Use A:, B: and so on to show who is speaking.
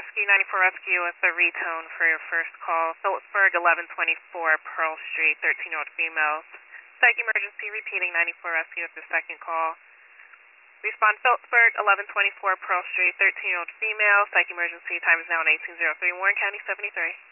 A: Rescue, 94 Rescue with the retone for your first call. Phillipsburg, 1124 Pearl Street, 13-year-old females. Psych emergency, repeating 94 Rescue with the second call. Respond Phillipsburg, 1124 Pearl Street, 13-year-old female. Psych emergency, time is now 1803, Warren County 73.